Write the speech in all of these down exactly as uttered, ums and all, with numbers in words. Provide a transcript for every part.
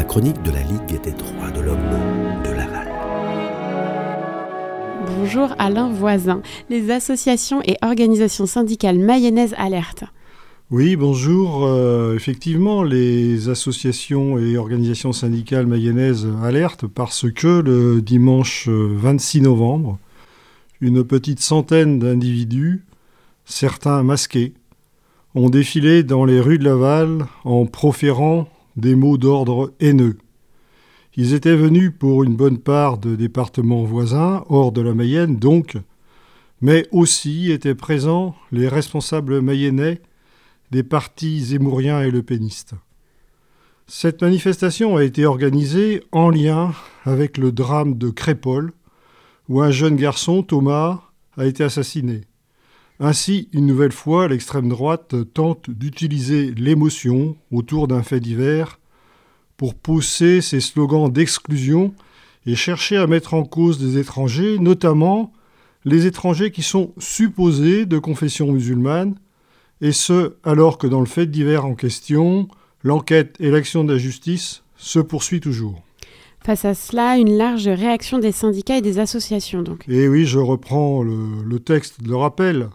chronique de la Ligue des droits de l'homme de Laval. Bonjour Alain Voisin. Les associations et organisations syndicales mayennaises alertent. Oui, bonjour. Euh, effectivement, les associations et organisations syndicales mayennaises alertent parce que le dimanche vingt-six novembre, une petite centaine d'individus, certains masqués, ont défilé dans les rues de Laval en proférant des mots d'ordre haineux. Ils étaient venus pour une bonne part de départements voisins, hors de la Mayenne donc, mais aussi étaient présents les responsables mayennais des partis zémouriens et lepénistes. Cette manifestation a été organisée en lien avec le drame de Crépol, où un jeune garçon, Thomas, a été assassiné. Ainsi, une nouvelle fois, l'extrême droite tente d'utiliser l'émotion autour d'un fait divers pour pousser ses slogans d'exclusion et chercher à mettre en cause des étrangers, notamment les étrangers qui sont supposés de confession musulmane, et ce, alors que dans le fait divers en question, l'enquête et l'action de la justice se poursuivent toujours. Face à cela, une large réaction des syndicats et des associations, donc. Et oui, je reprends le, le texte de le rappel,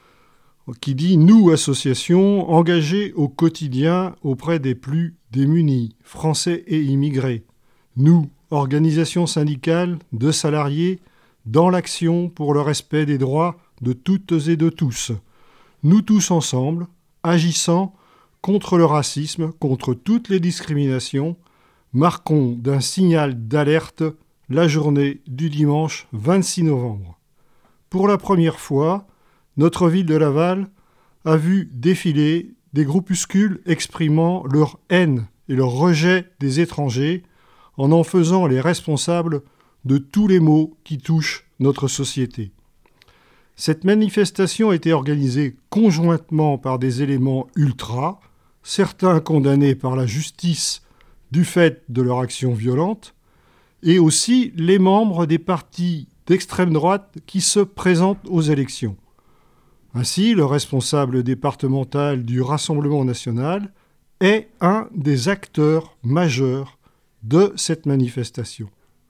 qui dit « Nous, associations, engagées au quotidien auprès des plus démunis, français et immigrés. Nous, organisations syndicales de salariés, dans l'action pour le respect des droits de toutes et de tous. Nous tous ensemble, agissant contre le racisme, contre toutes les discriminations, marquons d'un signal d'alerte la journée du dimanche vingt-six novembre. Pour la première fois, notre ville de Laval a vu défiler des groupuscules exprimant leur haine et leur rejet des étrangers en en faisant les responsables de tous les maux qui touchent notre société. Cette manifestation a été organisée conjointement par des éléments ultras, certains condamnés par la justice du fait de leur action violente, et aussi les membres des partis d'extrême droite qui se présentent aux élections. Ainsi, le responsable départemental du Rassemblement national est un des acteurs majeurs de cette manifestation.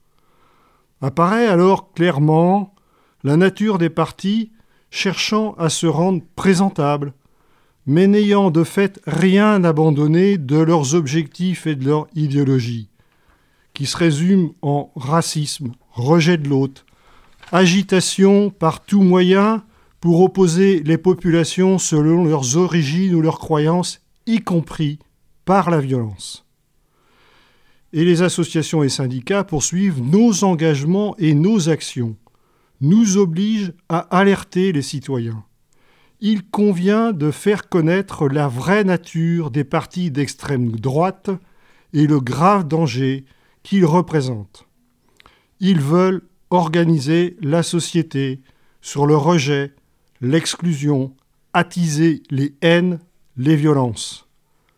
Apparaît alors clairement la nature des partis cherchant à se rendre présentables, mais n'ayant de fait rien abandonné de leurs objectifs et de leur idéologie, qui se résument en racisme, rejet de l'autre, agitation par tout moyen pour opposer les populations selon leurs origines ou leurs croyances, y compris par la violence. Et les associations et syndicats poursuivent nos engagements et nos actions, nous obligent à alerter les citoyens. Il convient de faire connaître la vraie nature des partis d'extrême droite et le grave danger qu'ils représentent. Ils veulent organiser la société sur le rejet, l'exclusion, attiser les haines, les violences.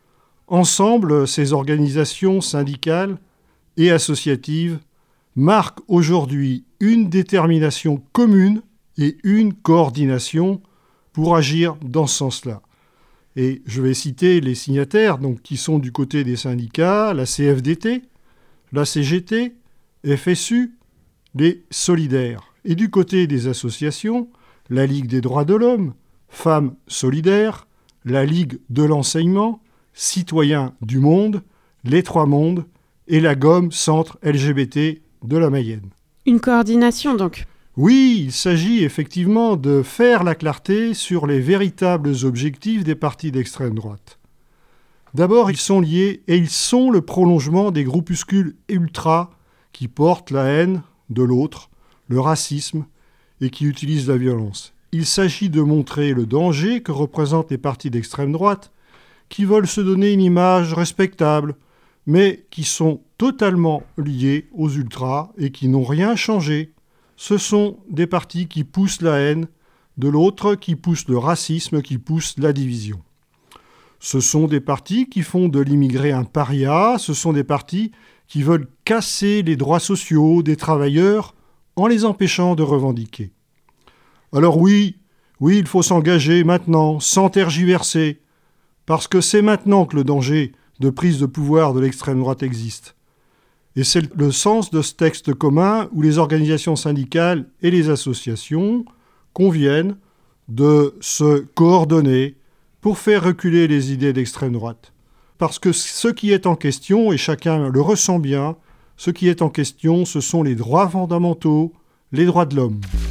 Ensemble, ces organisations syndicales et associatives marquent aujourd'hui une détermination commune et une coordination pour agir dans ce sens-là. Et je vais citer les signataires donc, qui sont du côté des syndicats, la C F D T, la C G T, F S U, les Solidaires. Et du côté des associations, la Ligue des droits de l'homme, Femmes solidaires, la Ligue de l'enseignement, Citoyens du monde, les Trois mondes et la Gomme Centre L G B T de la Mayenne. Une coordination donc. Oui, il s'agit effectivement de faire la clarté sur les véritables objectifs des partis d'extrême droite. D'abord, ils sont liés et ils sont le prolongement des groupuscules ultras qui portent la haine de l'autre, le racisme et qui utilisent la violence. Il s'agit de montrer le danger que représentent les partis d'extrême droite qui veulent se donner une image respectable, mais qui sont totalement liés aux ultras et qui n'ont rien changé. Ce sont des partis qui poussent la haine de l'autre, qui poussent le racisme, qui poussent la division. Ce sont des partis qui font de l'immigré un paria, ce sont des partis qui veulent casser les droits sociaux des travailleurs en les empêchant de revendiquer. Alors oui, oui, il faut s'engager maintenant, sans tergiverser, parce que c'est maintenant que le danger de prise de pouvoir de l'extrême droite existe. Et c'est le sens de ce texte commun où les organisations syndicales et les associations conviennent de se coordonner pour faire reculer les idées d'extrême droite. Parce que ce qui est en question, et chacun le ressent bien, ce qui est en question, ce sont les droits fondamentaux, les droits de l'homme.